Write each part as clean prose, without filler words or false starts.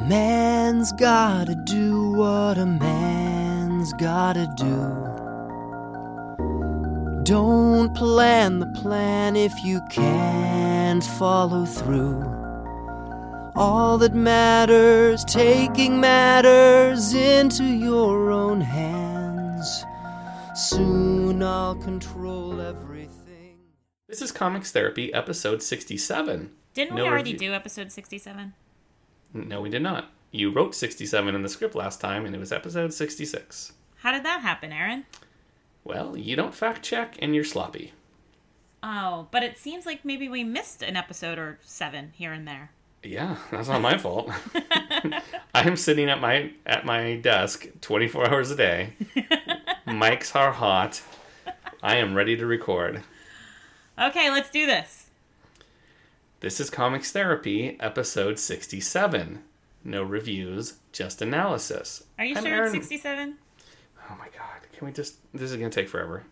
man's gotta do what a man's gotta do. Don't plan the plan if you can't follow through. All that matters, taking matters into your own hands. Soon I'll control everything. This is Comics Therapy, episode 67. Didn't we already do episode 67? No, we did not. You wrote 67 in the script last time, and it was episode 66. How did that happen, Aaron? Well, you don't fact check, and you're sloppy. Oh, but it seems like maybe we missed an episode or 7 here and there. Yeah, that's not my fault. I am sitting at my desk 24 hours a day. Mics are hot. I am ready to record. Okay, let's do this. This is Comics Therapy, episode 67. No reviews, just analysis. Are you I'm sure Aaron. it's 67? Oh my god, can we just... This is going to take forever.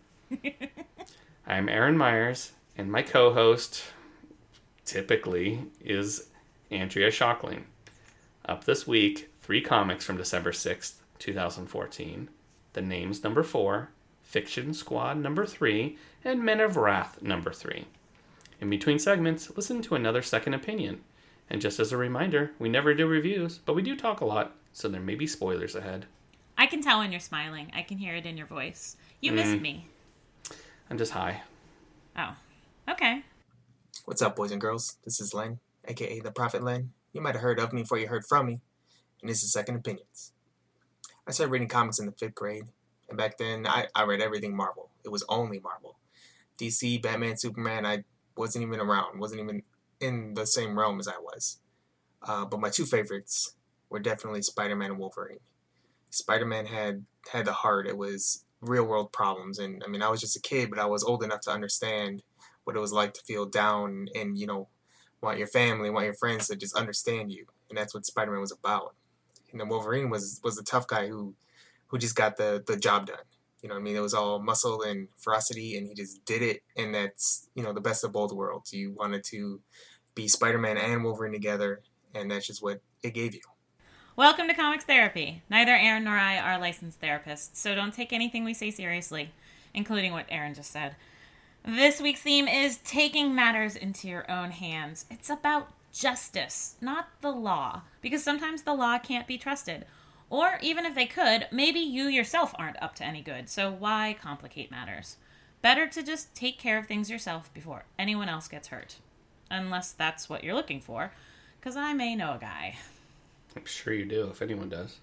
I'm Aaron Myers, and my co-host, typically, is Andrea Shockling. Up this week, 3 comics from December 6th, 2014. The Names number 4, Fiction Squad number 3, and Men of Wrath number 3. In between segments, listen to another second opinion. And just as a reminder, we never do reviews, but we do talk a lot, so there may be spoilers ahead. I can tell when you're smiling. I can hear it in your voice. You missed me. I'm just high. Oh, okay. What's up, boys and girls? This is Len, aka The Prophet Len. You might have heard of me before you heard from me, and this is Second Opinions. I started reading comics in the 5th grade, and back then I read everything Marvel. It was only Marvel. DC, Batman, Superman, I wasn't even around, wasn't even in the same realm as I was. But my 2 favorites were definitely Spider-Man and Wolverine. Spider-Man had the heart. It was real-world problems, and I mean, I was just a kid, but I was old enough to understand what it was like to feel down and, you know, want your family, want your friends to just understand you, and that's what Spider-Man was about. And then Wolverine was the tough guy who just got the job done. You know what I mean? It was all muscle and ferocity, and he just did it, and that's, you know, the best of both worlds. You wanted to be Spider-Man and Wolverine together, and that's just what it gave you. Welcome to Comics Therapy. Neither Aaron nor I are licensed therapists, so don't take anything we say seriously, including what Aaron just said. This week's theme is taking matters into your own hands. It's about justice, not the law, because sometimes the law can't be trusted. Or even if they could, maybe you yourself aren't up to any good, so why complicate matters? Better to just take care of things yourself before anyone else gets hurt. Unless that's what you're looking for, because I may know a guy. I'm sure you do, if anyone does.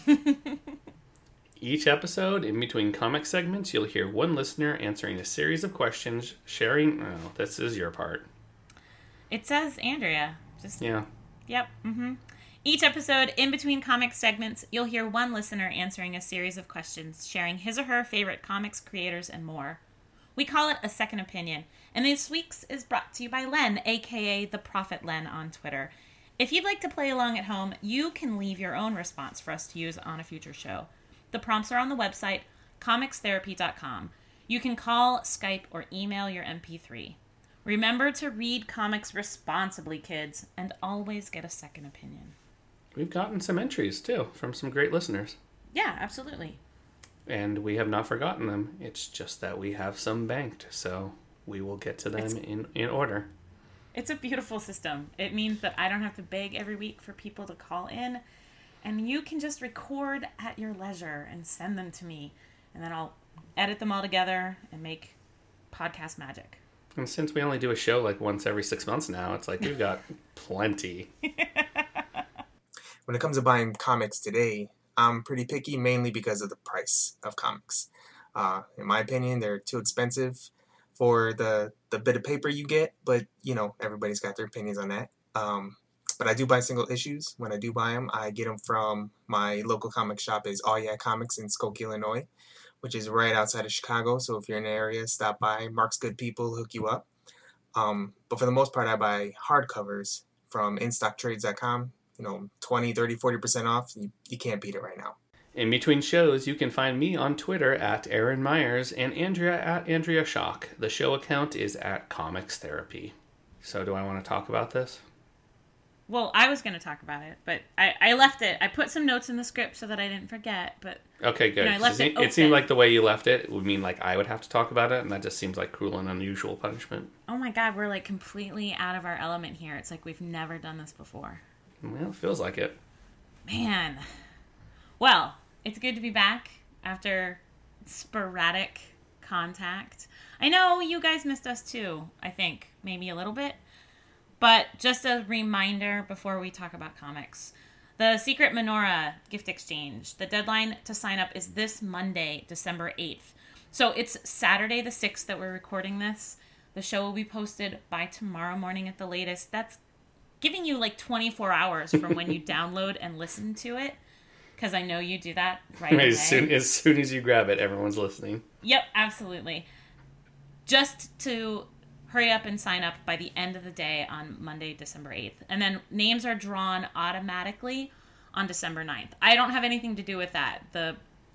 Each episode, in between comic segments, you'll hear one listener answering a series of questions, sharing... Oh, this is your part. It says Andrea. Yeah. Yep, Each episode, in between comic segments, you'll hear one listener answering a series of questions, sharing his or her favorite comics, creators, and more. We call it a second opinion, and this week's is brought to you by Len, aka The Prophet Len on Twitter. If you'd like to play along at home, you can leave your own response for us to use on a future show. The prompts are on the website, comicstherapy.com. You can call, Skype, or email your MP3. Remember to read comics responsibly, kids, and always get a second opinion. We've gotten some entries, too, from some great listeners. Yeah, absolutely. And we have not forgotten them. It's just that we have some banked, so we will get to them in order. It's a beautiful system. It means that I don't have to beg every week for people to call in, and you can just record at your leisure and send them to me, and then I'll edit them all together and make podcast magic. And since we only do a show like once every 6 months now, it's like we've got plenty. When it comes to buying comics today, I'm pretty picky, mainly because of the price of comics. In my opinion, they're too expensive for the bit of paper you get, but, you know, everybody's got their opinions on that. But I do buy single issues. When I do buy them, I get them from my local comic shop is All Yeah Comics in Skokie, Illinois, which is right outside of Chicago. So if you're in the area, stop by. Mark's good people, hook you up. But for the most part, I buy hardcovers from InStockTrades.com. You know, 20, 30, 40% off. You can't beat it right now. In between shows, you can find me on Twitter at Aaron Myers and Andrea at Andrea Schock. The show account is at Comics Therapy. So do I want to talk about this? Well, I was going to talk about it, but I left it. I put some notes in the script so that I didn't forget, but... Okay, good. I left it It seemed open. like the way you left it would mean like I would have to talk about it, and that just seems like cruel and unusual punishment. Oh my god, we're like completely out of our element here. It's like we've never done this before. Well, it feels like it. Man. Well, it's good to be back after sporadic contact. I know you guys missed us too, I think. Maybe a little bit. But just a reminder before we talk about comics. The Secret Menorah gift exchange. The deadline to sign up is this Monday, December 8th. So it's Saturday the 6th that we're recording this. The show will be posted by tomorrow morning at the latest. That's giving you like 24 hours from when you download and listen to it. Because I know you do that right away. As soon as you grab it, everyone's listening. Yep, absolutely. Just to hurry up and sign up by the end of the day on Monday, December 8th. And then names are drawn automatically on December 9th. I don't have anything to do with that. The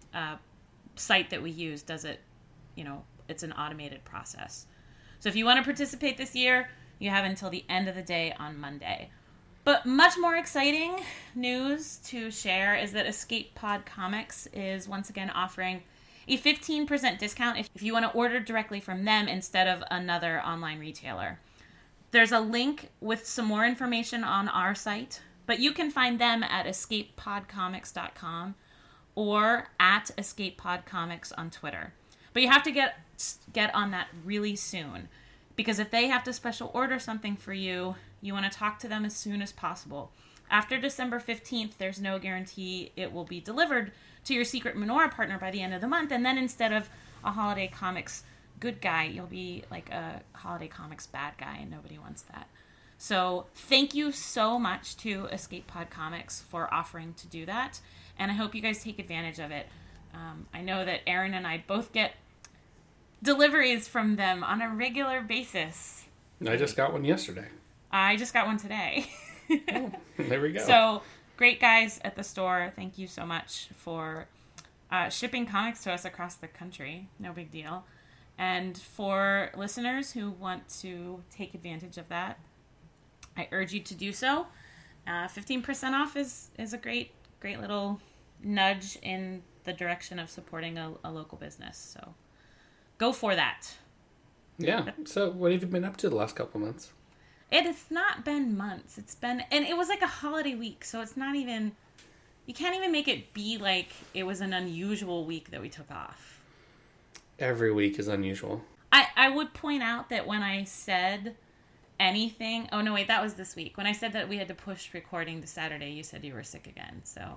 site that we use does it, it's an automated process. So if you want to participate this year, you have until the end of the day on Monday. But much more exciting news to share is that Escape Pod Comics is once again offering a 15% discount if you want to order directly from them instead of another online retailer. There's a link with some more information on our site, but you can find them at escapepodcomics.com or at escapepodcomics on Twitter. But you have to get on that really soon, because if they have to special order something for you, you want to talk to them as soon as possible. After December 15th, there's no guarantee it will be delivered to your Secret Menorah partner by the end of the month, and then instead of a Holiday Comics good guy, you'll be like a Holiday Comics bad guy, and nobody wants that. So thank you so much to Escape Pod Comics for offering to do that, and I hope you guys take advantage of it. I know that Aaron and I both get deliveries from them on a regular basis. I just got one yesterday. I just got one today. Oh, there we go. So, great guys at the store. Thank you so much for shipping comics to us across the country. No big deal. And for listeners who want to take advantage of that, I urge you to do so. 15% off is a great little nudge in the direction of supporting a local business. So, go for that. Yeah. So, what have you been up to the last couple months? It has not been months. And it was like a holiday week, so it's not even, you can't even make it be like it was an unusual week that we took off. Every week is unusual. I would point out that when I said anything, oh no, wait, that was this week. When I said that we had to push recording to Saturday, you said you were sick again, so.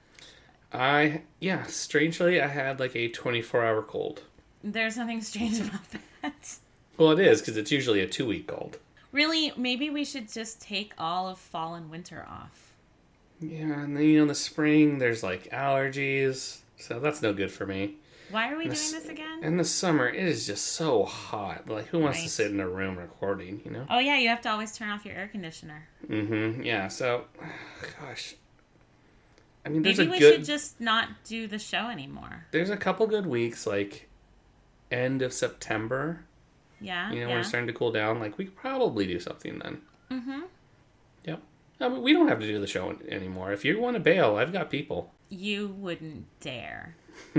Strangely, I had like a 24-hour cold. There's nothing strange about that. Well, it is, because it's usually a 2-week cold. Really, maybe we should just take all of fall and winter off. Yeah, and then, the spring, there's like allergies, so that's no good for me. Why are we doing this again? In the summer, it is just so hot. Like, who wants Right. to sit in a room recording, Oh yeah, you have to always turn off your air conditioner. Mm-hmm, yeah, so, gosh. I mean, Maybe we should just not do the show anymore. There's a couple good weeks, like, end of September. Yeah, When it's starting to cool down, like, we could probably do something then. Mm-hmm. Yep. I mean, we don't have to do the show anymore. If you want to bail, I've got people. You wouldn't dare.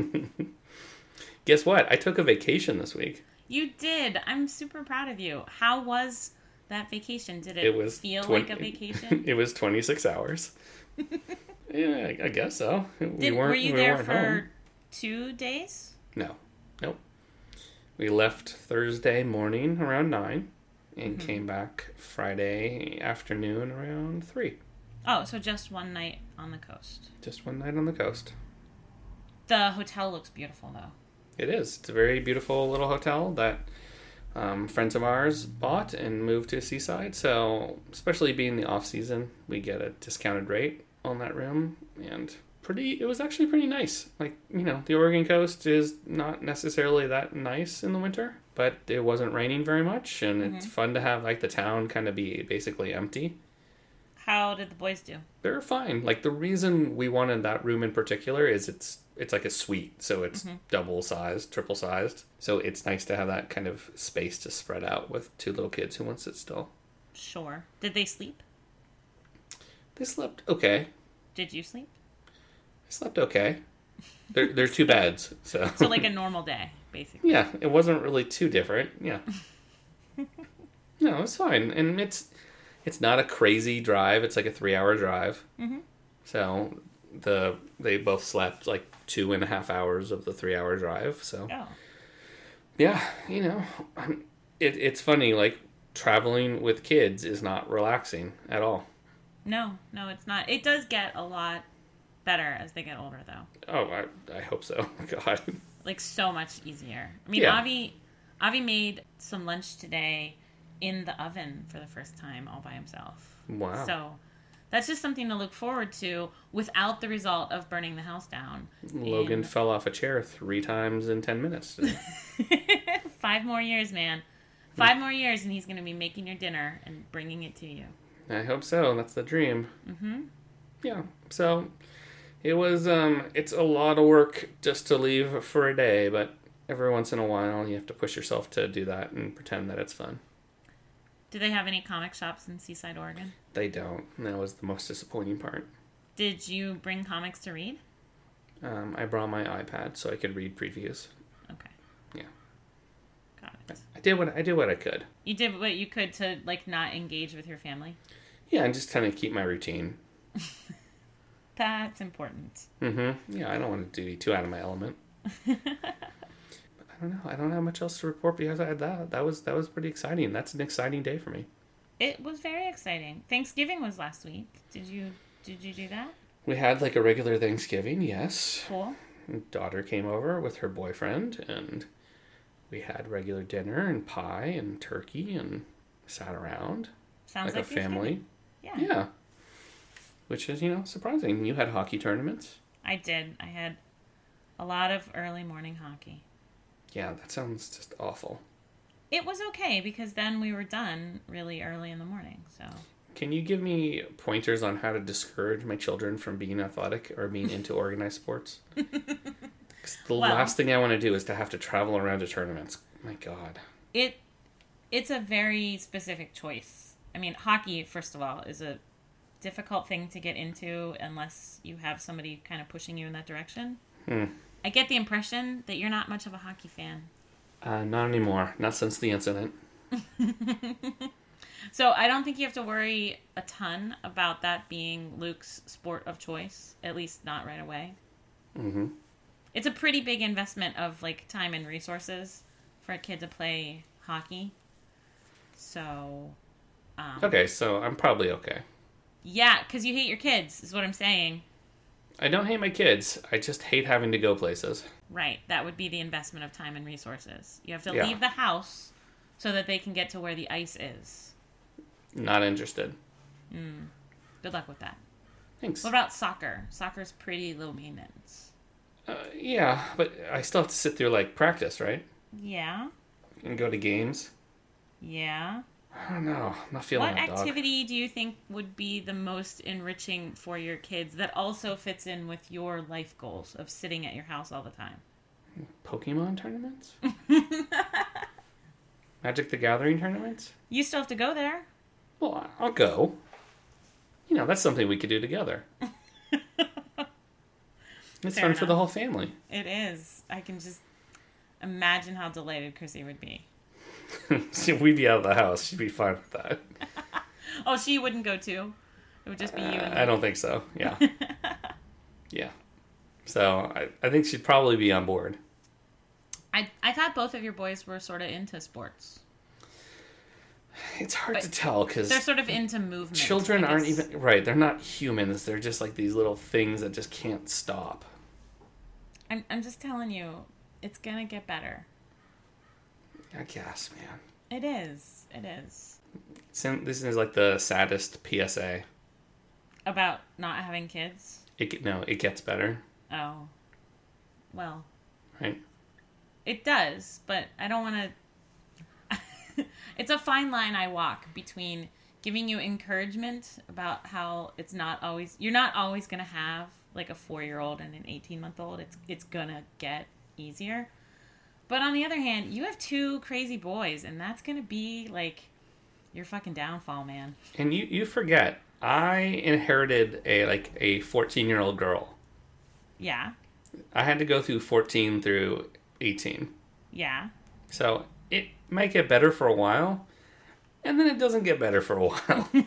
Guess what? I took a vacation this week. You did. I'm super proud of you. How was that vacation? Did it feel like a vacation? It was 26 hours. Yeah, I guess so. Were you there for home. 2 days? No. Nope. We left Thursday morning around 9 and came back Friday afternoon around 3. Oh, so just one night on the coast. Just one night on the coast. The hotel looks beautiful, though. It is. It's a very beautiful little hotel that friends of ours bought and moved to Seaside. So, especially being the off season, we get a discounted rate on that room, and it was actually pretty nice. Like, the Oregon coast is not necessarily that nice in the winter, but it wasn't raining very much, and it's fun to have like the town kind of be basically empty. How did the boys do? They're fine. Like, the reason we wanted that room in particular is it's like a suite, so it's double sized, triple sized. So it's nice to have that kind of space to spread out with 2 little kids who want to sit still. Sure. Did they sleep? They slept okay. Did you sleep? I slept okay. There's two beds, so. So like a normal day, basically. Yeah, it wasn't really too different. Yeah. No, it's fine, and it's not a crazy drive. It's like a 3-hour drive. Mm-hmm. So they both slept like 2.5 hours of the 3-hour drive. So Oh. yeah, it's funny. Like traveling with kids is not relaxing at all. No, it's not. It does get a lot better as they get older, though. Oh, I hope so. God. Like so much easier. I mean, Yeah. Avi made some lunch today in the oven for the first time all by himself. Wow. So that's just something to look forward to without the result of burning the house down. Logan fell off a chair 3 times in 10 minutes. 5 more years, man. 5 more years, and he's going to be making your dinner and bringing it to you. I hope so. That's the dream. Mm-hmm. Yeah. So it was. It's a lot of work just to leave for a day, but every once in a while you have to push yourself to do that and pretend that it's fun. Do they have any comic shops in Seaside, Oregon? They don't. And that was the most disappointing part. Did you bring comics to read? I brought my iPad so I could read previews. Okay. Yeah. Got it. I did what I could. You did what you could to, like, not engage with your family? Yeah, and just kind of keep my routine. That's important. Mm-hmm. Yeah, I don't want to be too out of my element. But I don't know. I don't have much else to report because I had that. That was pretty exciting. That's an exciting day for me. It was very exciting. Thanksgiving was last week. Did you do that? We had like a regular Thanksgiving, yes. Cool. Daughter came over with her boyfriend, and we had regular dinner and pie and turkey and sat around Sounds like a family. Yeah. Yeah. Which is, surprising. You had hockey tournaments? I did. I had a lot of early morning hockey. Yeah, that sounds just awful. It was okay because then we were done really early in the morning. So Can you give me pointers on how to discourage my children from being athletic or being into organized sports? 'Cause the last thing I want to do is to have to travel around to tournaments. My God. It's a very specific choice. I mean, hockey, first of all, is a difficult thing to get into unless you have somebody kind of pushing you in that direction. I get the impression that you're not much of a hockey fan. Not anymore. Not since the incident. So I don't think you have to worry a ton about that being Luke's sport of choice, at least not right away. Mm-hmm. It's a pretty big investment of like time and resources for a kid to play hockey. So, Okay, so I'm probably okay. yeah, because you hate your kids, is what I'm saying. I don't hate my kids. I just hate having to go places. Right, that would be the investment of time and resources. You have to Yeah. leave the house so that they can get to where the ice is. Not interested. Good luck with that. Thanks. What about soccer? Soccer's pretty low maintenance. Yeah, but I still have to sit through, like, practice, right? Yeah, And go to games. yeah. I don't know. I'm not feeling What that, dog. activity do you think would be the most enriching for your kids that also fits in with your life goals of sitting at your house all the time? Pokemon tournaments? Magic the Gathering tournaments? You still have to go there. Well, I'll go. That's something we could do together. It's Fair fun for the enough. whole family. It is. I can just imagine how delighted Chrissy would be. See, we'd be out of the house. She'd be fine with that. Oh, she wouldn't go too. It would just be you and I don't think so. Yeah. Yeah. So I think she'd probably be on board. I thought both of your boys were sort of into sports. It's hard But to tell because They're sort of into movement. children I aren't guess. even right. They're not humans. They're just like these little things that just can't stop. I'm just telling you, it's gonna get better. I guess, man. It is. It is. This is like the saddest PSA. About not having kids. It gets better, Oh. Well, right? it does, but I don't want to... It's a fine line I walk between giving you encouragement about how it's not always... You're not always going to have like a 4-year-old and an 18-month-old. It's going to get easier. But on the other hand, you have 2 crazy boys, and that's going to be like your fucking downfall, man. And you forget I inherited a 14-year-old girl. Yeah. I had to go through 14 through 18. Yeah. So it might get better for a while, and then it doesn't get better for a while. I'm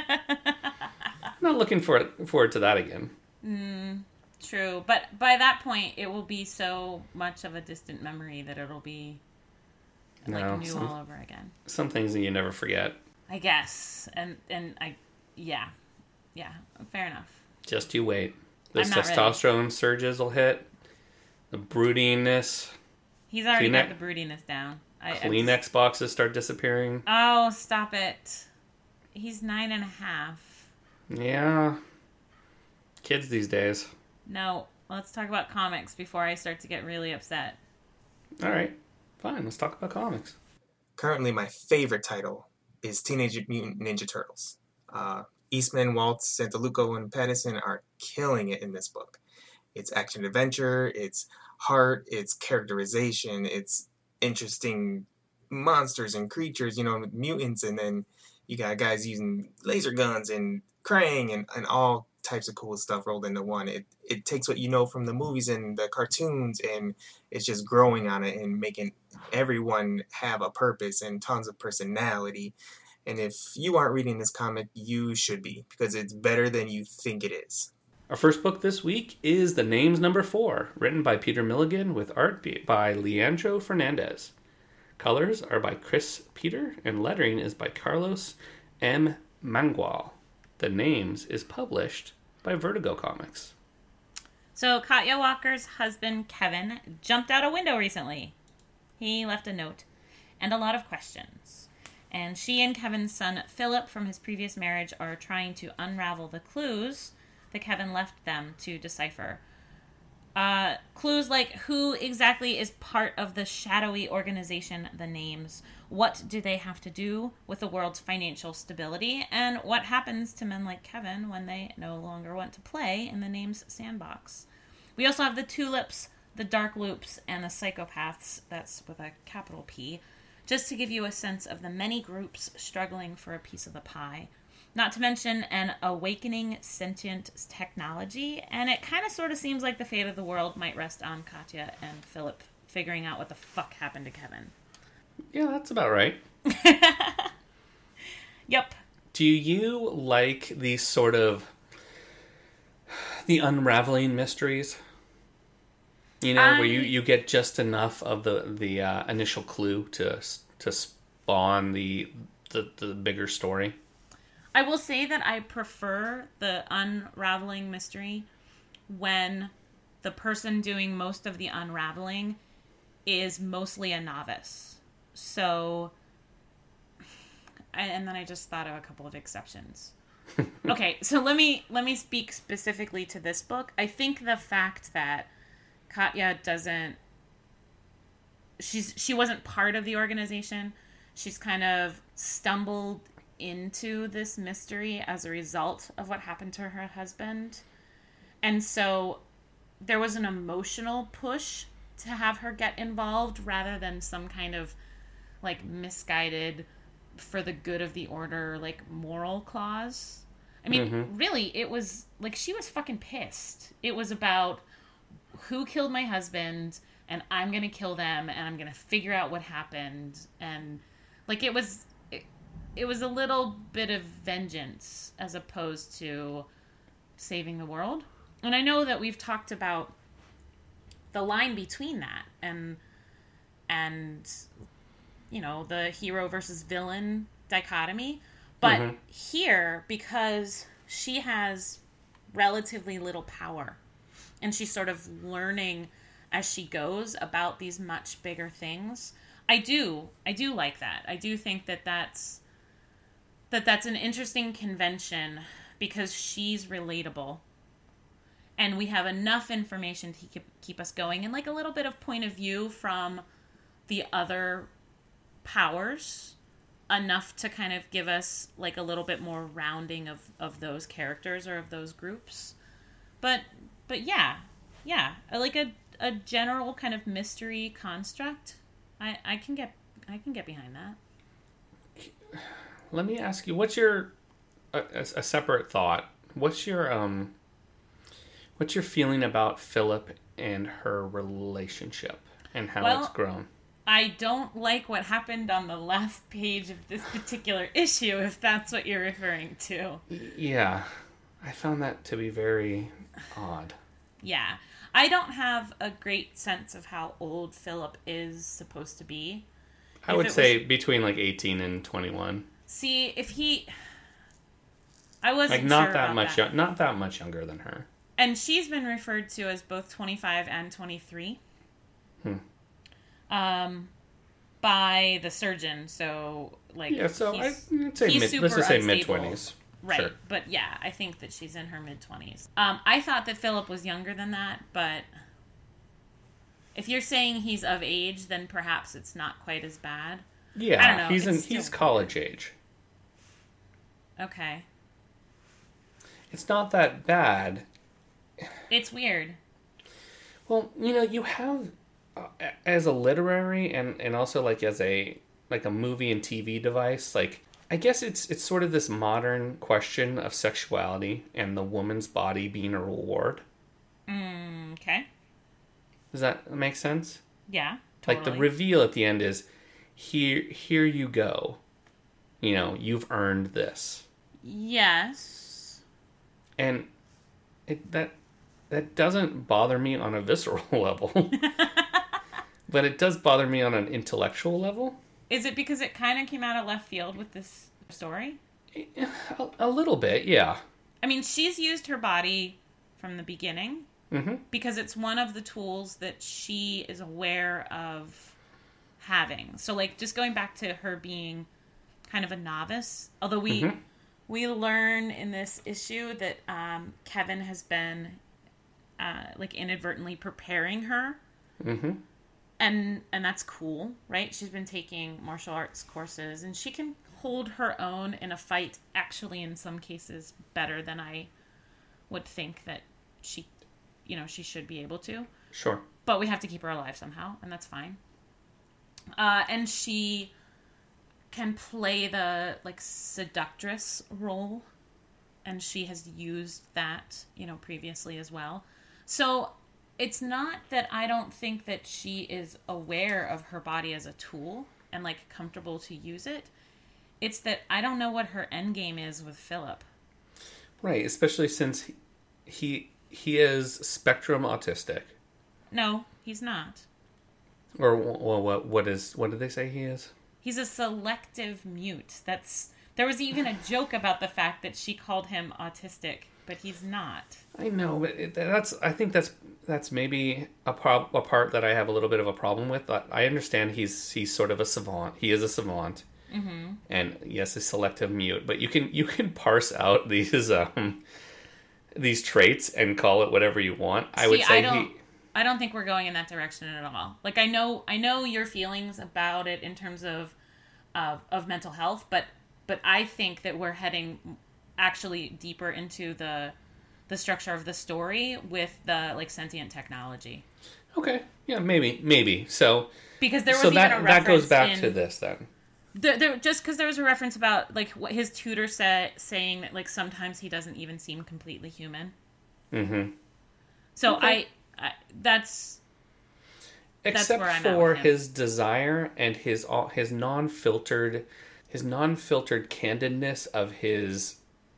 not looking forward to that again. True. But by that point, it will be so much of a distant memory that it'll be new all over again. Some things that you never forget. I guess. And yeah, fair enough. Just you wait. The I'm not testosterone surges will hit. The broodiness. He's already got the broodiness down. Kleenex boxes start disappearing. Oh, stop it. He's 9.5. Yeah. Kids these days. No, let's talk about comics before I start to get really upset. All right. Fine, let's talk about comics. Currently, my favorite title is Teenage Mutant Ninja Turtles. Eastman, Waltz, Santaluco, and Pattison are killing it in this book. It's action-adventure, it's heart, it's characterization, it's interesting monsters and creatures, mutants, and then you got guys using laser guns and Krang and all types of cool stuff rolled into one. It takes what you know from the movies and the cartoons, and it's just growing on it and making everyone have a purpose and tons of personality. And if you aren't reading this comic, you should be, because it's better than you think it is. Our first book this week is The Names Number 4, written by Peter Milligan with art by Leandro Fernandez. Colors are by Chris Peter, and lettering is by Carlos M. Mangual. The Names is published by Vertigo Comics. So Katya Walker's husband, Kevin, jumped out a window recently. He left a note and a lot of questions. And she and Kevin's son, Philip, from his previous marriage, are trying to unravel the clues that Kevin left them to decipher. Clues like who exactly is part of the shadowy organization, The Names, what do they have to do with the world's financial stability, and what happens to men like Kevin when they no longer want to play in The Names sandbox. We also have the Tulips, the Dark Loops, and the Psychopaths, that's with a capital P, just to give you a sense of the many groups struggling for a piece of the pie. Not to mention an awakening sentient technology, and it kind of sort of seems like the fate of the world might rest on Katya and Philip figuring out what the fuck happened to Kevin. Yeah, that's about right. Yep. Do you like these sort of the unraveling mysteries? Where you get just enough of the initial clue to spawn the bigger story. I will say that I prefer the unraveling mystery when the person doing most of the unraveling is mostly a novice. So, and then I just thought of a couple of exceptions. Okay, so let me speak specifically to this book. I think the fact that Katya she wasn't part of the organization. She's kind of stumbled into this mystery as a result of what happened to her husband. And so there was an emotional push to have her get involved rather than some kind of misguided for the good of the order moral clause. I mean, really, it was she was fucking pissed. It was about who killed my husband, and I'm gonna kill them, and I'm gonna figure out what happened. And it was a little bit of vengeance as opposed to saving the world. And I know that we've talked about the line between that and the hero versus villain dichotomy. But here, because she has relatively little power and she's sort of learning as she goes about these much bigger things, I do like that. I do think that's an interesting convention because she's relatable. And we have enough information to keep us going and a little bit of point of view from the other powers, enough to kind of give us a little bit more rounding of those characters or of those groups. But yeah, like a general kind of mystery construct. I can get behind that. Let me ask you, what's your a separate thought. What's your feeling about Philip and her relationship and how it's grown? I don't like what happened on the last page of this particular issue, if that's what you're referring to. Yeah, I found that to be very odd. Yeah. I don't have a great sense of how old Philip is supposed to be. I would say between like 18 and 21. See, if he... I wasn't not sure that about much that. Not that much younger than her. And she's been referred to as both 25 and 23. By the surgeon, so like I'd say let's just say unstable. mid-20s. Right, Sure. but yeah, I think that she's in her mid-20s. I thought that Philip was younger than that, but if you're saying he's of age, then perhaps it's not quite as bad. Yeah, I don't know. he's college age. Okay. It's not that bad. It's weird. Well, you have as a literary and also like as a movie and TV device, like I guess it's sort of this modern question of sexuality and the woman's body being a reward. Okay. Does that make sense? Yeah, totally. Like the reveal at the end is, here you go. You've earned this. Yes. And that doesn't bother me on a visceral level. But it does bother me on an intellectual level. Is it because it kind of came out of left field with this story? A little bit, yeah. I mean, she's used her body from the beginning because it's one of the tools that she is aware of having. So, like, just going back to her being kind of a novice, although we learn in this issue that Kevin has been inadvertently preparing her. And that's cool, right? She's been taking martial arts courses, and she can hold her own in a fight, actually, in some cases, better than I would think that she should be able to. Sure. But we have to keep her alive somehow, and that's fine. And she can play the, seductress role, and she has used that, previously as well. So it's not that I don't think that she is aware of her body as a tool and, comfortable to use it. It's that I don't know what her end game is with Philip. Right, especially since he is spectrum autistic. No, he's not. Or what did they say he is? He's a selective mute. There was even a joke about the fact that she called him autistic, but he's not. I know, but I think that's maybe a part that I have a little bit of a problem with. I understand he's sort of a savant. He is a savant, and yes, a selective mute. But you can parse out these traits and call it whatever you want. I don't think we're going in that direction at all. Like, I know your feelings about it in terms of mental health, but I think that we're heading actually deeper into the structure of the story with the sentient technology. Okay, yeah, maybe. So because there was even a reference that goes back to this then. Just because there was a reference about what his tutor said, saying that sometimes he doesn't even seem completely human. So okay. I that's except where I'm for his desire and his non-filtered candidness of his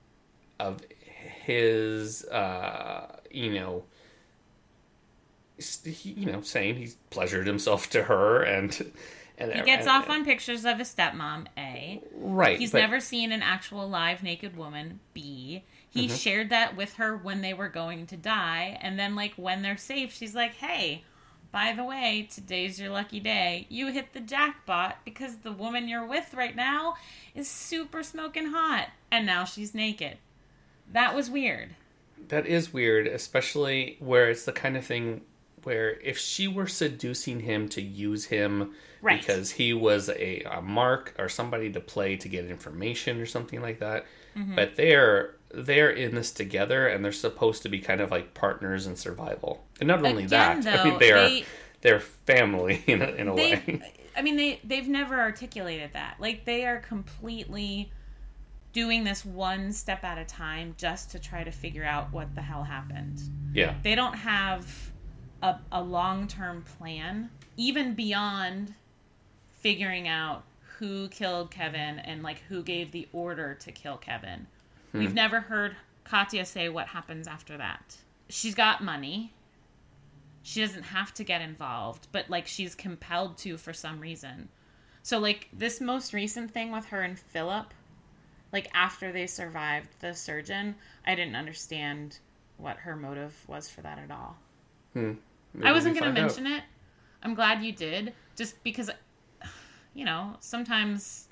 saying he's pleasured himself to her and he gets off on pictures of his stepmom, A. Right. He's never seen an actual live naked woman, B. He shared that with her when they were going to die, and then when they're safe, she's like, hey, by the way, today's your lucky day. You hit the jackpot because the woman you're with right now is super smoking hot, and now she's naked. That was weird. That is weird, especially where it's the kind of thing where if she were seducing him to use him because he was a mark or somebody to play to get information or something like that, but they're in this together and they're supposed to be kind of like partners in survival. And not only that, though, I mean they're family in a way. I mean they've never articulated that. They are completely doing this one step at a time just to try to figure out what the hell happened. Yeah. They don't have a long-term plan, even beyond figuring out who killed Kevin and, like, who gave the order to kill Kevin. We've never heard Katya say what happens after that. She's got money. She doesn't have to get involved, but, like, she's compelled to for some reason. So, like, this most recent thing with her and Philip, like, after they survived the surgeon, I didn't understand what her motive was for that at all. Maybe I wasn't we going to find mention it. I'm glad you did, just because, you know, sometimes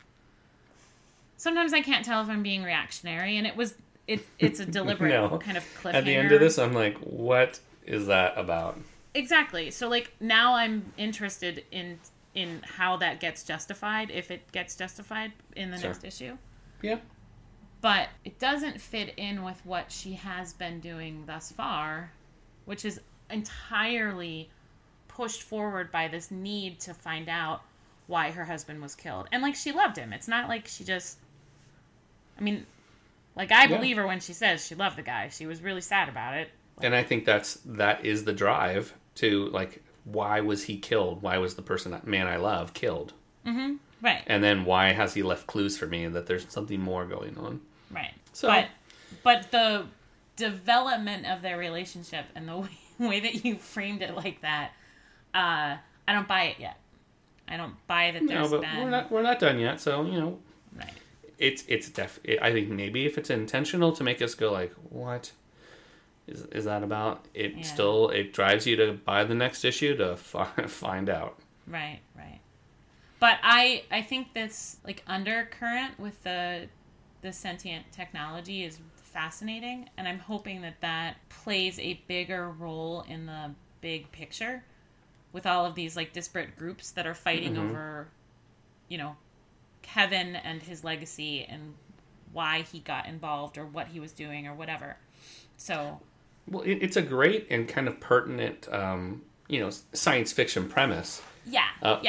I can't tell if I'm being reactionary, and it's a deliberate No. kind of cliffhanger. At the end of this, I'm like, what is that about? Exactly. So, like, now I'm interested in how that gets justified, if it gets justified in the next issue. Yeah. But it doesn't fit in with what she has been doing thus far, which is entirely pushed forward by this need to find out why her husband was killed. And, like, she loved him. It's not like she just... I mean, like, I believe her when she says she loved the guy. She was really sad about it. And I think that is the drive to, like, why was he killed? Why was the man I love killed? Mm-hmm. Right. And then why has he left clues for me that there's something more going on? Right. So, but the development of their relationship and the way that you framed it like that, I don't buy it yet. I don't buy that there's we're not done yet. So, you know, right. I think maybe if it's intentional to make us go like, what is that about? It drives you to buy the next issue to find out. Right. But I think this, like, undercurrent with the sentient technology is fascinating, and I'm hoping that plays a bigger role in the big picture with all of these, like, disparate groups that are fighting over, you know, Kevin and his legacy and why he got involved or what he was doing or whatever. So, well, it's a great and kind of pertinent, you know, science fiction premise. Yeah.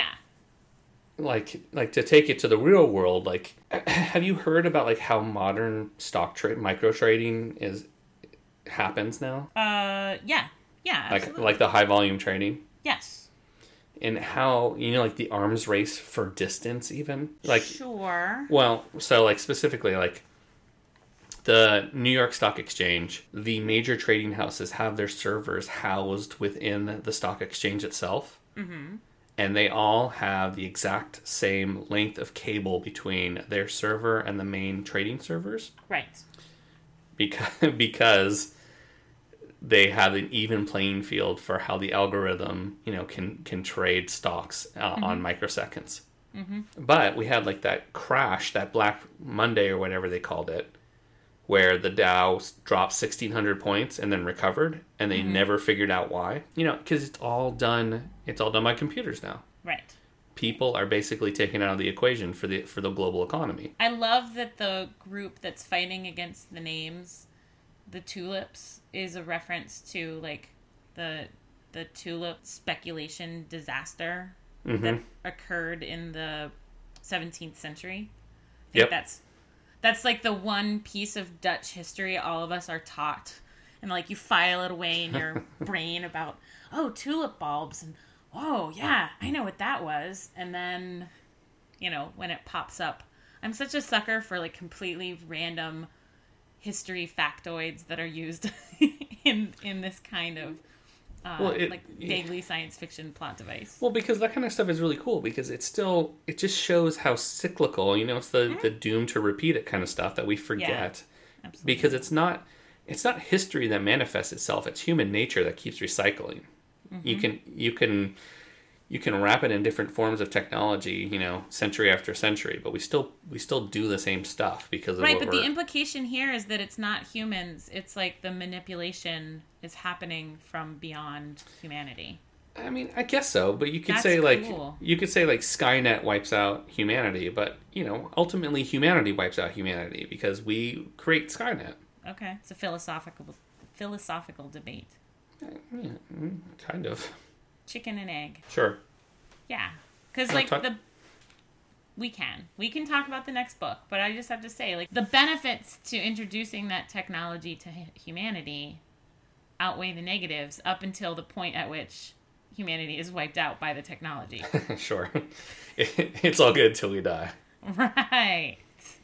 Like to take it to the real world. Like, have you heard about, like, how modern micro trading happens now? Yeah, absolutely. Like the high volume trading. Yes. And how, you know, like the arms race for distance, even, like, sure. Well, so, like, specifically, like, the New York Stock Exchange, the major trading houses have their servers housed within the stock exchange itself. Mm-hmm. And they all have the exact same length of cable between their server and the main trading servers. Right. Because they have an even playing field for how the algorithm, you know, can trade stocks on microseconds. Mm-hmm. But we had, like, that crash, that Black Monday or whatever they called it, where the Dow dropped 1,600 points and then recovered, and they never figured out why. You know, because it's all done by computers now. Right. People are basically taken out of the equation for the global economy. I love that the group that's fighting against the names, the tulips, is a reference to, like, the tulip speculation disaster that occurred in the 17th century. I think that's like the one piece of Dutch history all of us are taught. And, like, you file it away in your brain about, oh, tulip bulbs, and, oh, yeah, I know what that was. And then, you know, when it pops up, I'm such a sucker for, like, completely random history factoids that are used in this kind of vaguely science fiction plot device. Well, because that kind of stuff is really cool, because it just shows how cyclical, you know, it's the doom to repeat it kind of stuff that we forget. Yeah, absolutely. Because it's not history that manifests itself, it's human nature that keeps recycling. Mm-hmm. You can wrap it in different forms of technology, you know, century after century, but we still do the same stuff because of the implication here is that it's not humans. It's like the manipulation is happening from beyond humanity. I mean, I guess so, but you could That's say cool. like Skynet wipes out humanity, but, you know, ultimately humanity wipes out humanity because we create Skynet. Okay, it's a philosophical debate. Yeah, kind of. Chicken and egg. Sure. Yeah, because, like, We can talk about the next book, but I just have to say, like, the benefits to introducing that technology to humanity outweigh the negatives up until the point at which humanity is wiped out by the technology. Sure. It's all good till we die. Right.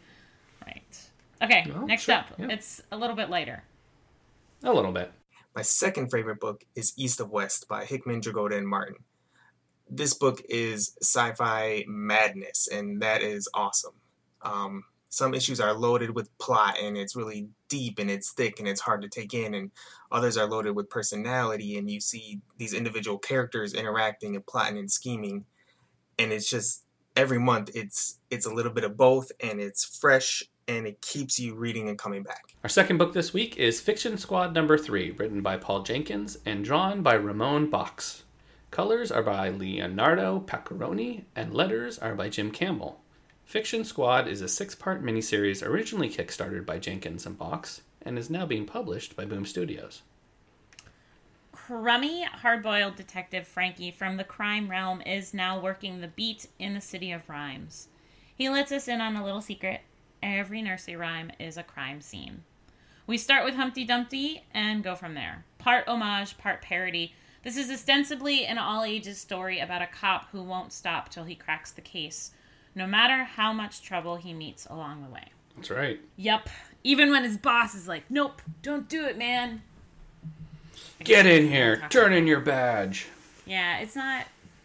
Okay, Well, next sure, up. yeah. It's a little bit lighter. A little bit. My second favorite book is East of West by Hickman, Dragotta, and Martin. This book is sci-fi madness, and that is awesome. Some issues are loaded with plot, and it's really deep, and it's thick, and it's hard to take in, and others are loaded with personality, and you see these individual characters interacting and plotting and scheming, and it's just, every month, it's a little bit of both, and it's fresh, and it keeps you reading and coming back. Our second book this week is Fiction Squad number 3, written by Paul Jenkins and drawn by Ramon Box. Colors are by Leonardo Paccaroni, and letters are by Jim Campbell. Fiction Squad is a 6-part miniseries originally kickstarted by Jenkins and Box, and is now being published by Boom Studios. Crummy, hard-boiled detective Frankie from the crime realm is now working the beat in the city of rhymes. He lets us in on a little secret. Every nursery rhyme is a crime scene. We start with Humpty Dumpty and go from there. Part homage, part parody. This is ostensibly an all-ages story about a cop who won't stop till he cracks the case, no matter how much trouble he meets along the way. That's right. Yep. Even when his boss is like, nope, don't do it, man. Get in here. Turn in your badge. Yeah, it's not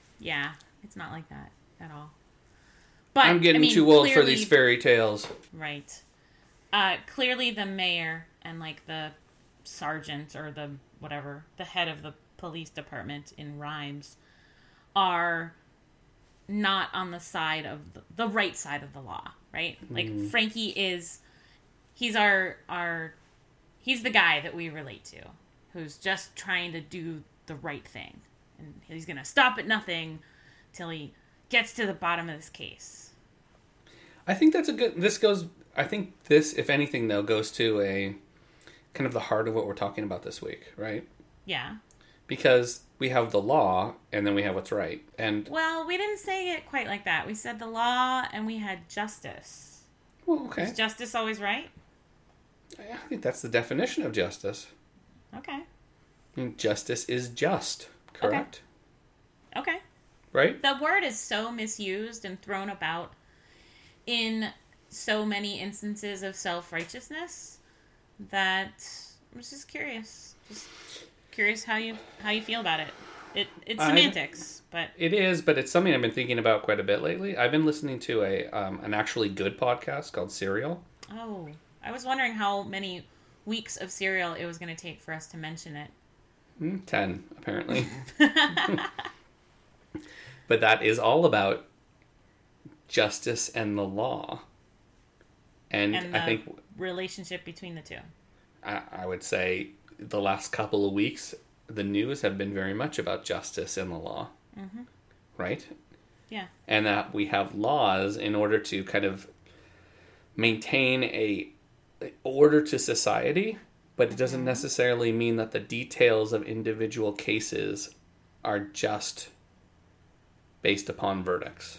like that at all. But I'm getting too old for these fairy tales. Right. Clearly the mayor and, like, the sergeant or the whatever, the head of the police department in Rhymes are not on the side of the right side of the law, right? Like, Frankie is, he's he's the guy that we relate to, who's just trying to do the right thing. And he's going to stop at nothing till he gets to the bottom of this case. I think that's I think this, if anything, though, goes to a kind of the heart of what we're talking about this week, right? Yeah. Because we have the law, and then we have what's right. And Well, we didn't say it quite like that. We said the law, and we had justice. well, okay. Is justice always right? I think that's the definition of justice. Okay. I mean, justice is just, correct? Okay. Right? The word is so misused and thrown about in so many instances of self-righteousness that I'm just curious. Just curious how you feel about it. It's semantics, but It is, but it's something I've been thinking about quite a bit lately. I've been listening to an actually good podcast called Serial. oh, I was wondering how many weeks of Serial it was going to take for us to mention it. 10, apparently. But that is all about justice and the law. And And the I think relationship between the two. I would say the last couple of weeks, the news have been very much about justice and the law. Mm-hmm. Right? Yeah. And that we have laws in order to kind of maintain a order to society, but it doesn't necessarily mean that the details of individual cases are just based upon verdicts.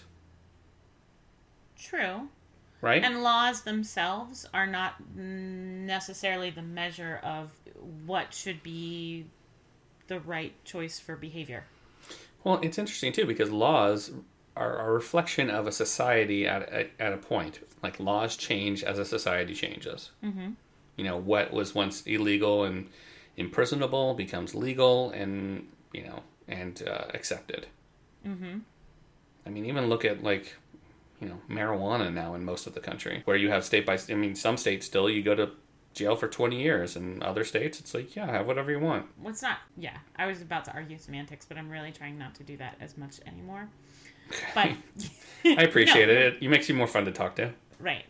True. Right? And laws themselves are not necessarily the measure of what should be the right choice for behavior. Well, it's interesting too, because laws are a reflection of a society at a point. Like, laws change as a society changes. Mm-hmm. You know, what was once illegal and imprisonable becomes legal and, accepted. Mm-hmm. I mean, even look at, like, marijuana now in most of the country, where you have some states still, you go to jail for 20 years, and other states, it's like, yeah, have whatever you want. I was about to argue semantics, but I'm really trying not to do that as much anymore. But I appreciate it. It makes you more fun to talk to. Right.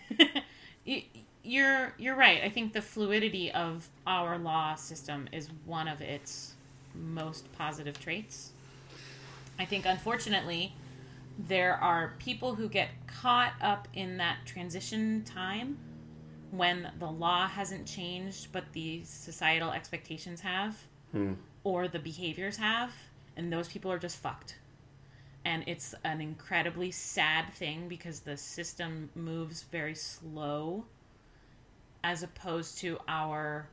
You're right. I think the fluidity of our law system is one of its most positive traits. I think, unfortunately, there are people who get caught up in that transition time when the law hasn't changed, but the societal expectations have, or the behaviors have, and those people are just fucked. and it's an incredibly sad thing because the system moves very slow as opposed to our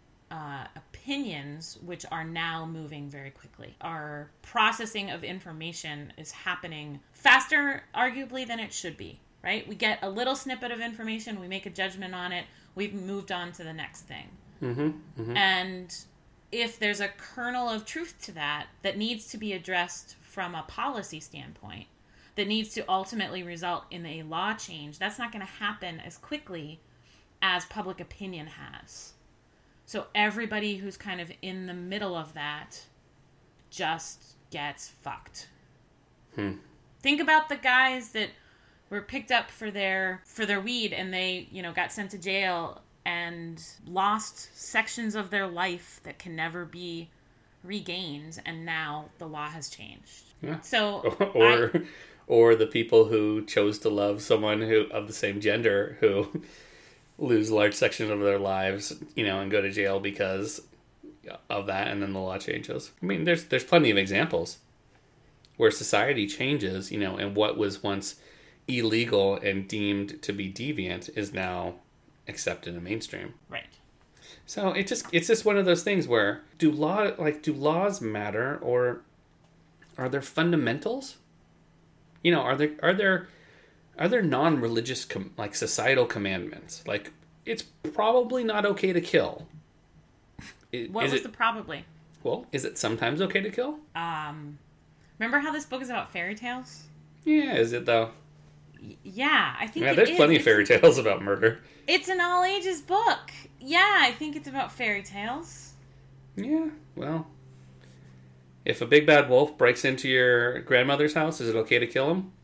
opinions, which are now moving very quickly. Our processing of information is happening faster, arguably, than it should be, right? We get a little snippet of information, we make a judgment on it, we've moved on to the next thing. And if there's a kernel of truth to that needs to be addressed from a policy standpoint, that needs to ultimately result in a law change, that's not going to happen as quickly as public opinion has. So everybody who's kind of in the middle of that just gets fucked. Think about the guys that were picked up for their weed and they, got sent to jail and lost sections of their life that can never be regained, and now the law has changed. Yeah. So or the people who chose to love someone who of the same gender who lose large sections of their lives, and go to jail because of that, and then the law changes. I mean, there's plenty of examples where society changes, and what was once illegal and deemed to be deviant is now accepted and mainstream. Right. So it's just one of those things where do laws matter, or are there fundamentals? Are there non-religious societal commandments? Like, it's probably not okay to kill. What was the probably? Well, is it sometimes okay to kill? Remember how this book is about fairy tales? Yeah, is it though? Yeah, I think there's plenty of fairy tales about murder. It's an all ages book. Yeah, I think it's about fairy tales. Yeah, well, if a big bad wolf breaks into your grandmother's house, is it okay to kill him?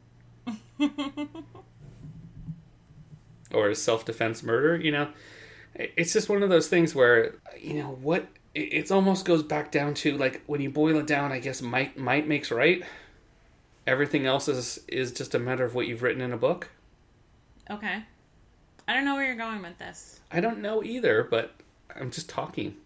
Or is self-defense murder? It's just one of those things where, it almost goes back down to, like, when you boil it down, I guess might makes right. Everything else is just a matter of what you've written in a book. Okay. I don't know where you're going with this. I don't know either, but I'm just talking.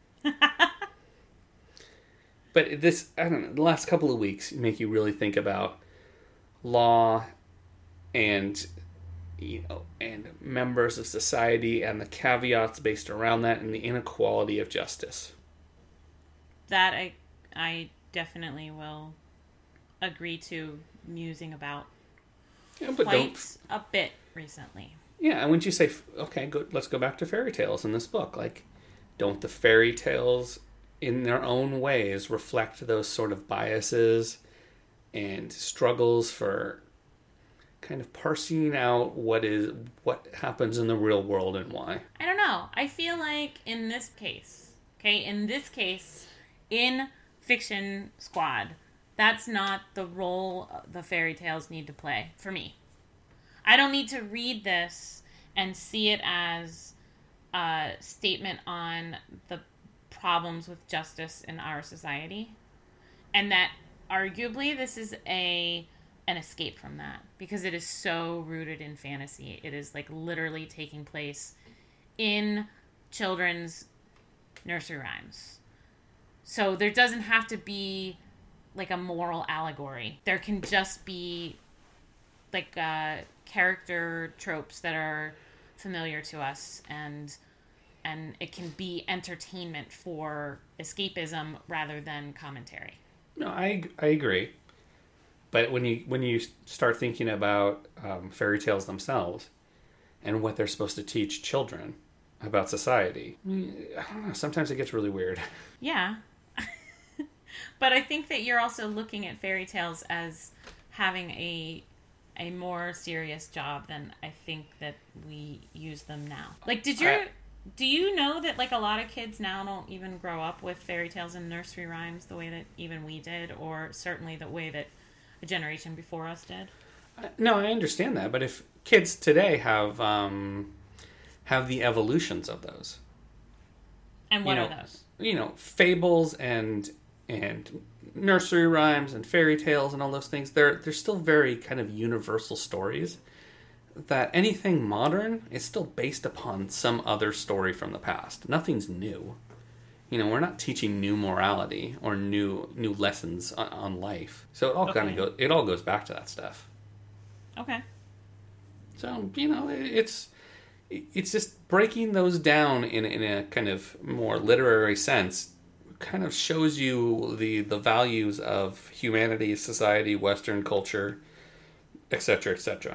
But this, I don't know, the last couple of weeks make you really think about law and and members of society and the caveats based around that and the inequality of justice. That I definitely will agree to musing about quite a bit recently. Yeah, and wouldn't you say, okay, good, let's go back to fairy tales in this book. Like, don't the fairy tales in their own ways reflect those sort of biases and struggles for kind of parsing out what happens in the real world and why? I don't know. I feel like in this case, in Fiction Squad, that's not the role the fairy tales need to play for me. I don't need to read this and see it as a statement on the problems with justice in our society, and that arguably this is an escape from that, because it is so rooted in fantasy. It is like literally taking place in children's nursery rhymes. So there doesn't have to be like a moral allegory. There can just be like character tropes that are familiar to us, and it can be entertainment for escapism rather than commentary. No, I agree. But when you start thinking about fairy tales themselves and what they're supposed to teach children about society, I don't know, sometimes it gets really weird. Yeah. But I think that you're also looking at fairy tales as having a more serious job than I think that we use them now. Like, do you know that like a lot of kids now don't even grow up with fairy tales and nursery rhymes the way that even we did, or certainly the way that a generation before us did? No, I understand that, but if kids today have the evolutions of those, and what are those? Fables and nursery rhymes and fairy tales and all those things. They're still very kind of universal stories. That anything modern is still based upon some other story from the past. Nothing's new. we're not teaching new morality or new lessons on life. So it all it all goes back to that stuff. Okay. So, it's just breaking those down in a kind of more literary sense kind of shows you the values of humanity, society, Western culture, etc., etc.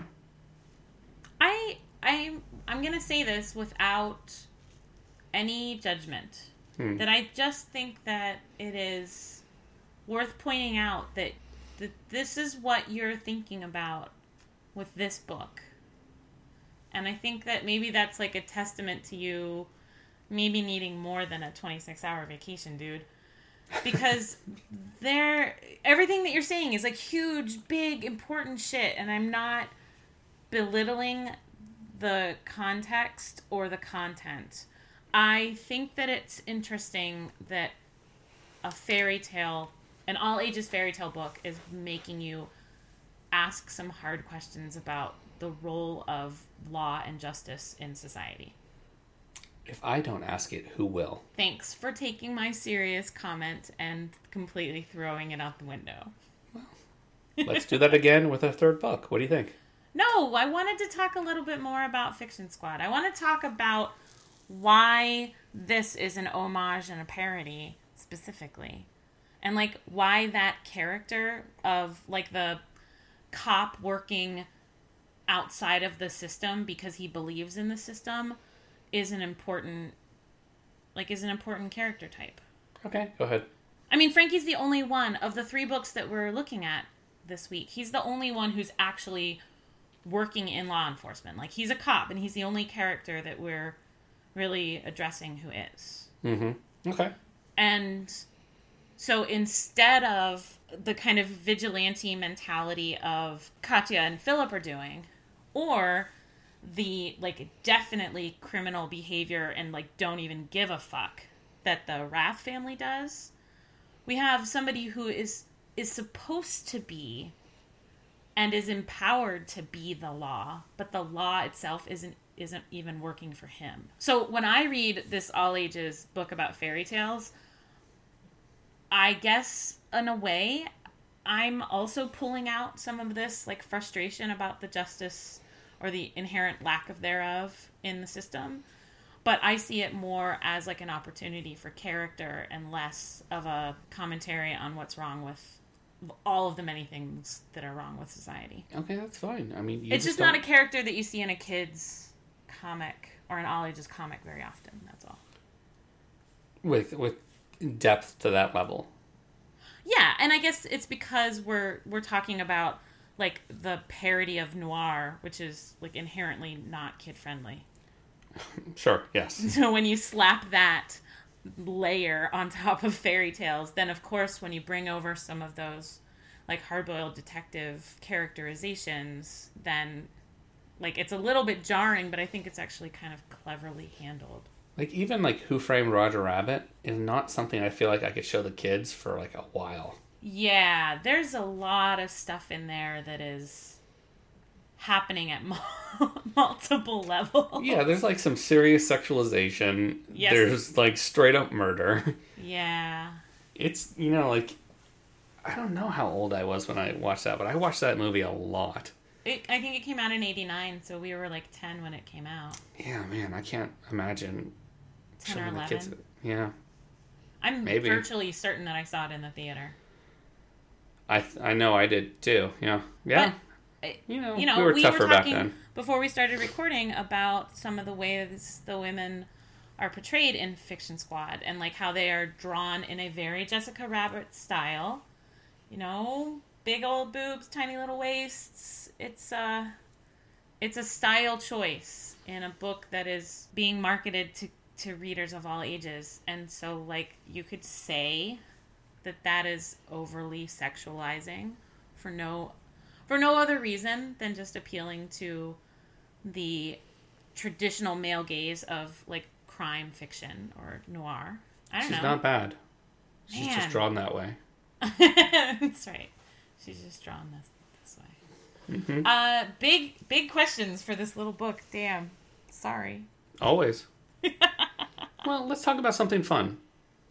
I'm going to say this without any judgment. That I just think that it is worth pointing out that this is what you're thinking about with this book. And I think that maybe that's like a testament to you maybe needing more than a 26-hour vacation, dude. Because everything that you're saying is like huge, big, important shit. And I'm not belittling the context or the content. I think that it's interesting that a fairy tale, an all-ages fairy tale book, is making you ask some hard questions about the role of law and justice in society. If I don't ask it, who will? Thanks for taking my serious comment and completely throwing it out the window. Let's do that again with a third book. What do you think? No, I wanted to talk a little bit more about Fiction Squad. I want to talk about why this is an homage and a parody specifically. And like why that character of like the cop working outside of the system because he believes in the system is an important character type. Okay, go ahead. I mean, Frankie's the only one of the 3 books that we're looking at this week. He's the only one who's actually working in law enforcement. Like, he's a cop, and he's the only character that we're really addressing who is. Mm-hmm. Okay. And so instead of the kind of vigilante mentality of Katya and Philip are doing, or the, like, definitely criminal behavior and, like, don't even give a fuck that the Wrath family does, we have somebody who is supposed to be and is empowered to be the law, but the law itself isn't even working for him. So when I read this all-ages book about fairy tales, I guess, in a way, I'm also pulling out some of this, like, frustration about the justice or the inherent lack of thereof in the system. But I see it more as, like, an opportunity for character and less of a commentary on what's wrong with all of the many things that are wrong with society. Okay, that's fine. I mean, it's just not a character that you see in a kid's comic or an all-ages comic very often, that's all. With depth to that level. Yeah, and I guess it's because we're talking about, like, the parody of noir, which is, like, inherently not kid-friendly. Sure, yes. So when you slap that layer on top of fairy tales, then, of course, when you bring over some of those, like, hard-boiled detective characterizations, then, like, it's a little bit jarring, but I think it's actually kind of cleverly handled. Like, even, like, Who Framed Roger Rabbit is not something I feel like I could show the kids for, like, a while. Yeah, there's a lot of stuff in there that is happening at multiple levels. Yeah, there's, like, some serious sexualization. Yes. There's, like, straight-up murder. Yeah. It's, like, I don't know how old I was when I watched that, but I watched that movie a lot. I think it came out in 89, so we were, like, 10 when it came out. Yeah, man, I can't imagine 10 or 11. Kids. Yeah. I'm Maybe. virtually certain that I saw it in the theater. I know I did, too. Yeah. Yeah. But, we were tougher back then. Before we started recording about some of the ways the women are portrayed in Fiction Squad and, like, how they are drawn in a very Jessica Rabbit style. Big old boobs, tiny little waists. It's a style choice in a book that is being marketed to readers of all ages. And so, like, you could say that is overly sexualizing for no other reason than just appealing to the traditional male gaze of, like, crime fiction or noir. I don't know. She's not bad. She's Man. just drawn that way. That's right. She's just drawn this way. Mm-hmm. Big questions for this little book. Damn. Sorry. Always. Well, let's talk about something fun.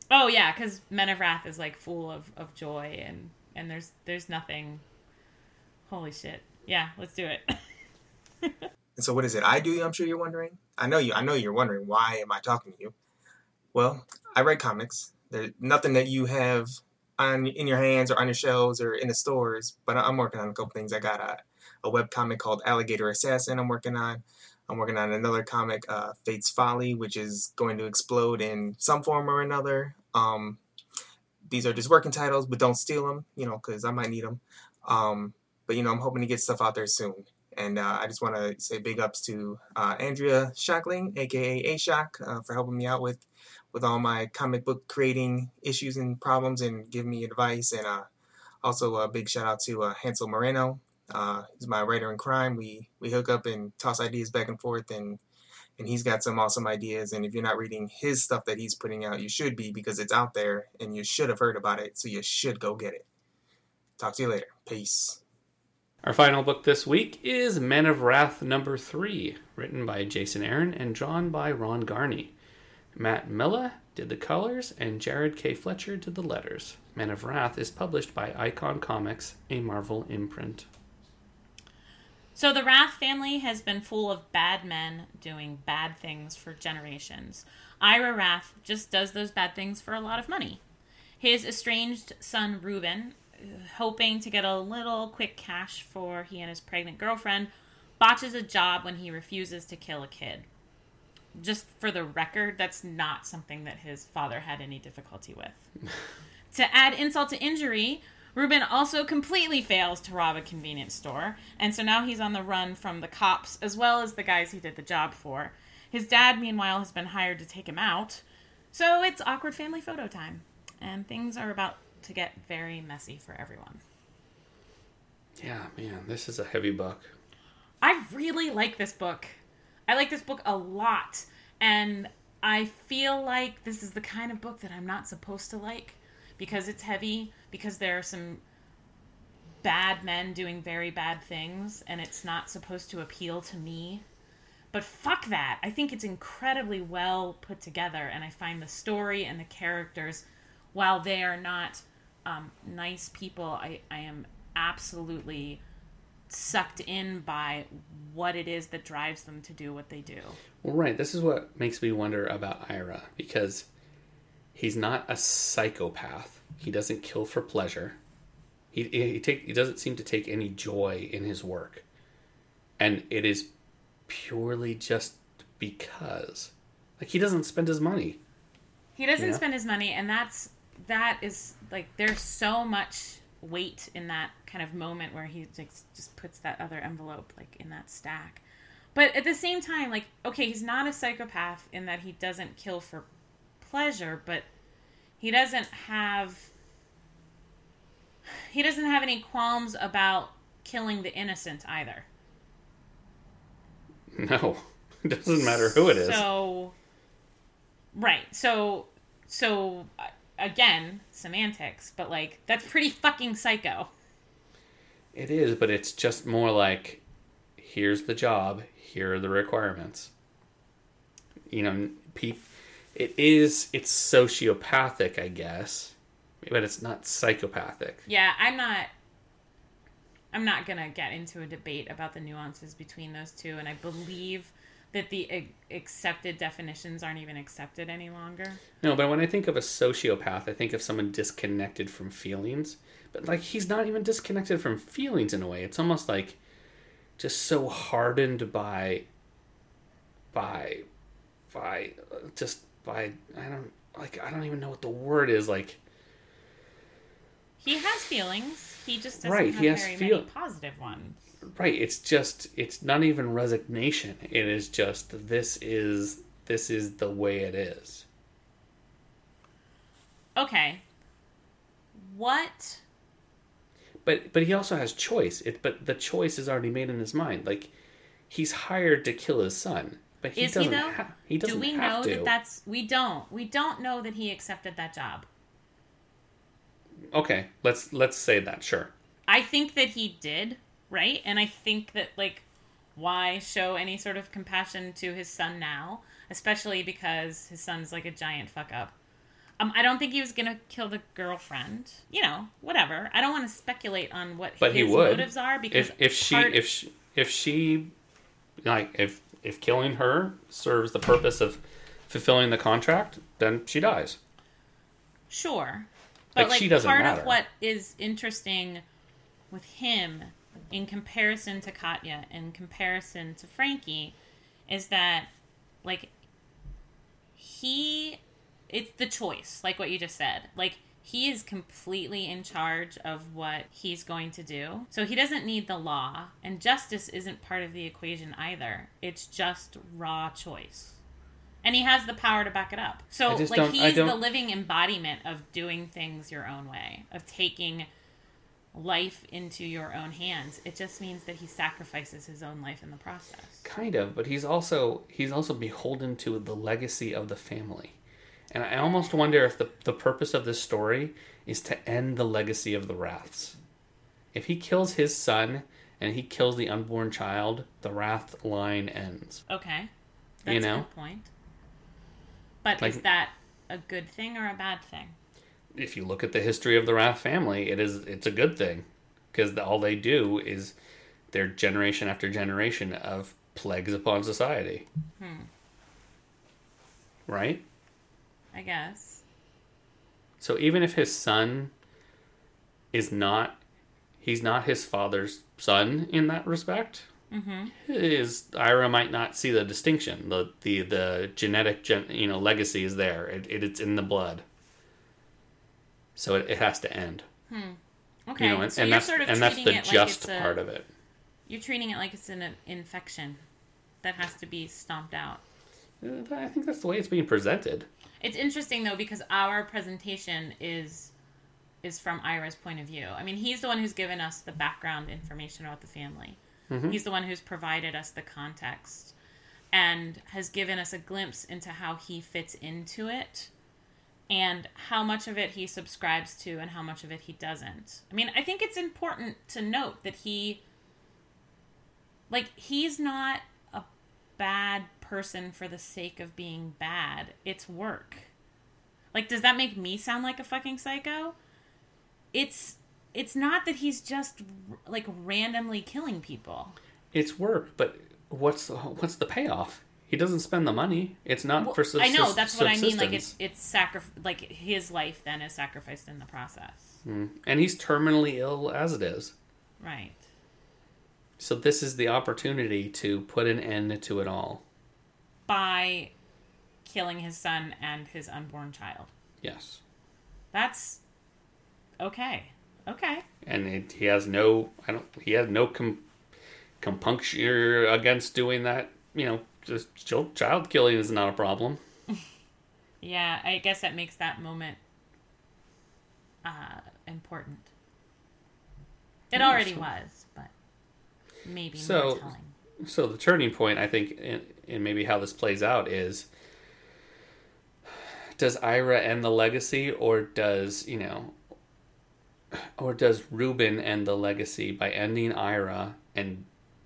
Oh yeah, because Men of Wrath is like full of joy and there's nothing. Holy shit! Yeah, let's do it. And so what is it I do? I'm sure you're wondering. I know you're wondering, why am I talking to you? Well, I write comics. There's nothing that you have in your hands or on your shelves or in the stores, but I'm working on a couple things. I got a web comic called Alligator Assassin I'm working on. I'm working on another comic, Fate's Folly, which is going to explode in some form or another. These are just working titles, but don't steal them, because I might need them. But I'm hoping to get stuff out there soon. And I just want to say big ups to Andrea Shockling, aka A-Shock, for helping me out with all my comic book creating issues and problems and giving me advice. And also a big shout out to Hansel Moreno. He's my writer in crime. We hook up and toss ideas back and forth, and he's got some awesome ideas. And if you're not reading his stuff that he's putting out, you should be, because it's out there and you should have heard about it, so you should go get it. Talk to you later. Peace. Our final book this week is Men of Wrath number 3, written by Jason Aaron and drawn by Ron Garney. Matt Milla did the colors, and Jared K. Fletcher did the letters. Men of Wrath is published by Icon Comics, a Marvel imprint. So the Wrath family has been full of bad men doing bad things for generations. Ira Wrath just does those bad things for a lot of money. His estranged son Reuben, hoping to get a little quick cash for he and his pregnant girlfriend, botches a job when he refuses to kill a kid. Just for the record, that's not something that his father had any difficulty with. To add insult to injury, Reuben also completely fails to rob a convenience store, and so now he's on the run from the cops as well as the guys he did the job for. His dad, meanwhile, has been hired to take him out, so it's awkward family photo time, and things are about to get very messy for everyone. Yeah, man, this is a heavy book. I really like this book. I like this book a lot, and I feel like this is the kind of book that I'm not supposed to like, because it's heavy, because there are some bad men doing very bad things, and it's not supposed to appeal to me. But fuck that. I think it's incredibly well put together, and I find the story and the characters, while they are not nice people, I am absolutely sucked in by what it is that drives them to do what they do. Well, right. This is what makes me wonder about Ira, because he's not a psychopath. He doesn't kill for pleasure. He doesn't seem to take any joy in his work. And it is purely just because. Like, he doesn't spend his money. He doesn't spend his money, and that is, like, there's so much weight in that kind of moment where he just puts that other envelope, like, in that stack. But at the same time, like, okay, he's not a psychopath in that he doesn't kill for pleasure, but he doesn't have any qualms about killing the innocent either. No. It doesn't matter who it is. So, right. So again, semantics, but, like, that's pretty fucking psycho. It is, but it's just more like, here's the job, here are the requirements. It's sociopathic, I guess, but it's not psychopathic. Yeah, I'm not gonna get into a debate about the nuances between those two, and I believe that the accepted definitions aren't even accepted any longer. No, but when I think of a sociopath, I think of someone disconnected from feelings. But, like, he's not even disconnected from feelings in a way. It's almost like just so hardened by I don't even know what the word is, like. He has feelings. He just doesn't right, have very many positive ones. Right, it's not even resignation. It is just, this is the way it is. Okay. What? But he also has choice. But the choice is already made in his mind. Like, he's hired to kill his son, but he doesn't have to. Do we know that that's... We don't know that he accepted that job. Okay, let's say that, sure. I think that he did, right? And I think that, like, why show any sort of compassion to his son now? Especially because his son's, like, a giant fuck up. I don't think he was going to kill the girlfriend. You know, whatever. I don't want to speculate on what But his he would. motives are because If she like if killing her serves the purpose of fulfilling the contract, then she dies. Sure. But Like, she doesn't part matter. of what is interesting with him in comparison to Katya, in comparison to Frankie, is that, like, it's the choice, like what you just said. Like, he is completely in charge of what he's going to do. So he doesn't need the law, and justice isn't part of the equation either. It's just raw choice. And he has the power to back it up. So, like, he's the living embodiment of doing things your own way, of taking life into your own hands. It just means that he sacrifices his own life in the process. Kind of, but he's also beholden to the legacy of the family. And I almost wonder if the purpose of this story is to end the legacy of the Wraths. If he kills his son and he kills the unborn child, the Wrath line ends. Okay. That's You know? a good point. But Like, is that a good thing or a bad thing? if you look at the history of the Wrath family, it's a good thing. Because all they do is they're generation after generation of plagues upon society. Right? I guess. So even if his son he's not his father's son in that respect, Ira might not see the distinction. The genetic legacy is there. It's in the blood. So it has to end. Okay, And, so and you're that's sort of and that's treating the it like just it's part of it. You're treating it like it's an infection that has to be stomped out. I think that's the way it's being presented. It's interesting, though, because our presentation is from Ira's point of view. I mean, he's the one who's given us the background information about the family. He's the one who's provided us the context and has given us a glimpse into how he fits into it and how much of it he subscribes to and how much of it he doesn't. I mean, I think it's important to note that he's not a bad person for the sake of being bad. It's work. Like, does that make me sound like a fucking psycho? It's not that he's just, like, randomly killing people. It's work, but what's the payoff? He doesn't spend the money. It's not for I know, that's what I mean. Like, subsistence. like, his life then is sacrificed in the process. And he's terminally ill as it is. Right. So this is the opportunity to put an end to it all. By killing his son and his unborn child. Yes. That's okay. Okay. And he has no compunction against doing that. Just child killing is not a problem. Yeah, I guess that makes that moment important. It already was, but maybe more telling. So the turning point, I think, in maybe how this plays out is, does Ira end the legacy, or does Ruben end the legacy by ending Ira and,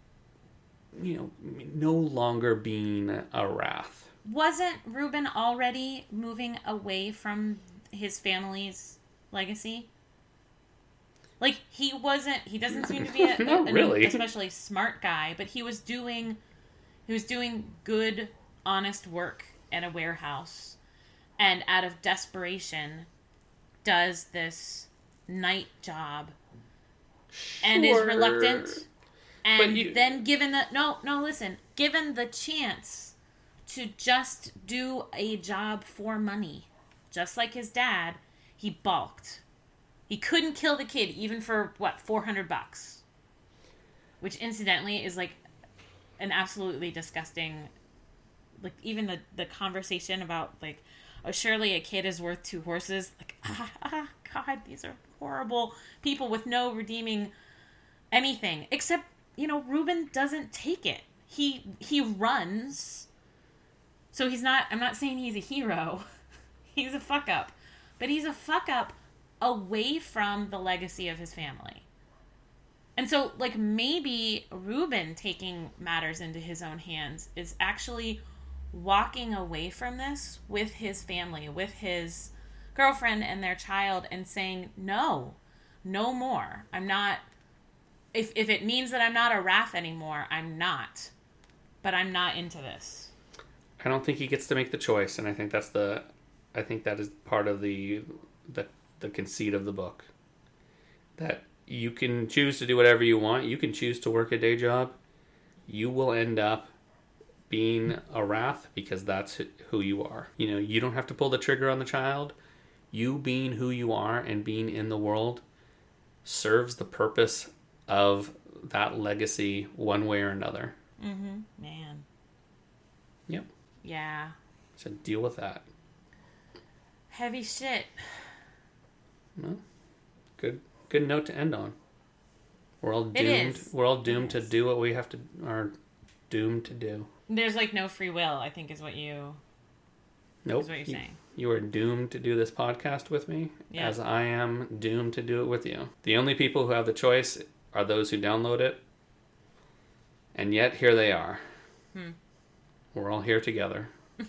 no longer being a Wrath? Wasn't Ruben already moving away from his family's legacy? Like, he doesn't seem to be really. an especially smart guy, but he was doing good, honest work at a warehouse, and out of desperation does this night job and is reluctant. And then given the chance to just do a job for money, just like his dad, he balked. He couldn't kill the kid even for $400, which incidentally is like an absolutely disgusting, like, even the conversation about, like, oh, surely a kid is worth 2 horses. Like, God, these are horrible people with no redeeming anything except, Ruben doesn't take it. He runs. So I'm not saying he's a hero. He's a fuck up, but he's a fuck up away from the legacy of his family. And so, like, maybe Ruben taking matters into his own hands is actually walking away from this with his family, with his girlfriend and their child and saying, no more. I'm not, if it means that I'm not a Wrath anymore, I'm not. But I'm not into this. I don't think he gets to make the choice, and I think that is part of the conceit of the book. That you can choose to do whatever you want. You can choose to work a day job. You will end up being a Wrath because that's who you are. You know, you don't have to pull the trigger on the child. You being who you are and being in the world serves the purpose of that legacy one way or another. Mm-hmm. Man. Yep. Yeah. So deal with that. Heavy shit. Well, good note to end on. We're all doomed. It is. We're all doomed to do what we are doomed to do. There's like no free will, I think is what you're saying. You are doomed to do this podcast with me, as I am doomed to do it with you. The only people who have the choice are those who download it. And yet, here they are. We're all here together.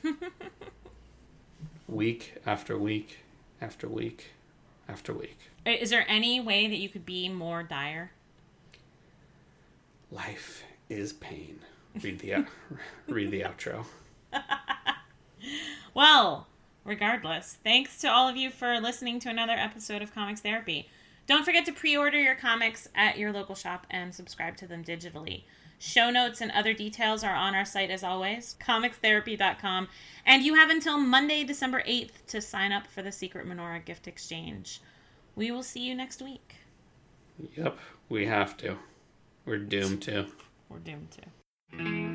Week after week after week after week. Is there any way that you could be more dire? Life is pain. Read the outro. Well, regardless, thanks to all of you for listening to another episode of Comics Therapy. Don't forget to pre-order your comics at your local shop and subscribe to them digitally. Show notes and other details are on our site as always, comicstherapy.com. And you have until Monday, December 8th to sign up for the Secret Menorah gift exchange. We will see you next week. Yep, we have to. We're doomed to. We're doomed to.